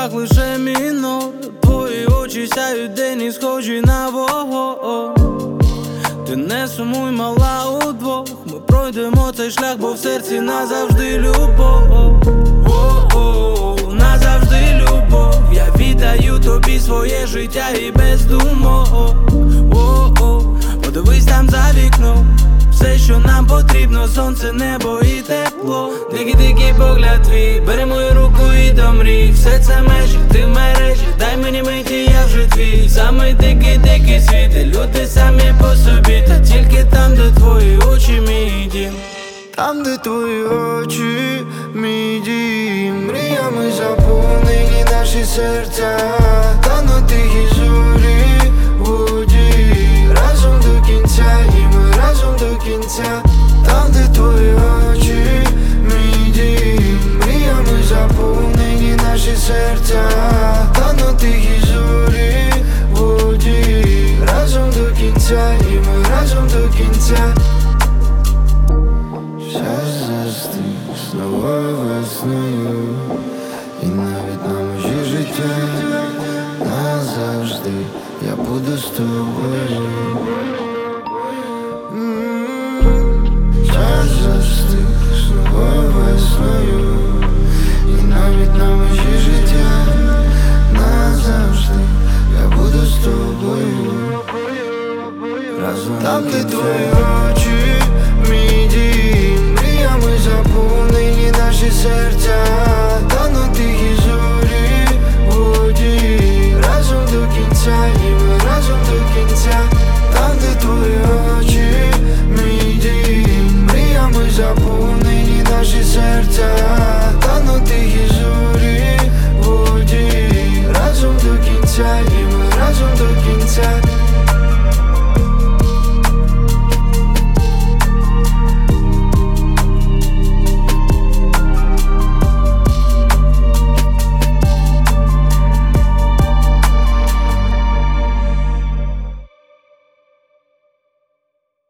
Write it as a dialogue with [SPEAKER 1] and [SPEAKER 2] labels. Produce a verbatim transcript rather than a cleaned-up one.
[SPEAKER 1] руках лише мінор. Твої очі сяють день і схожі на вогонь. Ти не сумуй, мала, удвох ми пройдемо цей шлях, бо в серці назавжди любов. О-о-о, назавжди любов. Я віддаю тобі своє життя і без думок. О-о, подивись там за вікном. Все, що нам потрібно, сонце, небо і тепло. Дикий-дикий погляд твій, бери мою руку і до мрій. Все це межі, ти в мережі, дай мені миті, я вже твій. Самий дикий-дикий світ, і люди самі по собі. Та тільки там, де твої очі, мій дім.
[SPEAKER 2] Там, де твої очі, мій дім. Мріями заповнені наші серця. Та на тихій зорі воді. Разом до кінця, і ми разом до кінця. Там, де твої очі, мій дім. Мріями заповнені наші серця. Та на тихій зорі воді. Разом до кінця, і ми разом до кінця. Час застиг з новою весною, і навіть на межі життя назавжди я буду з тобою.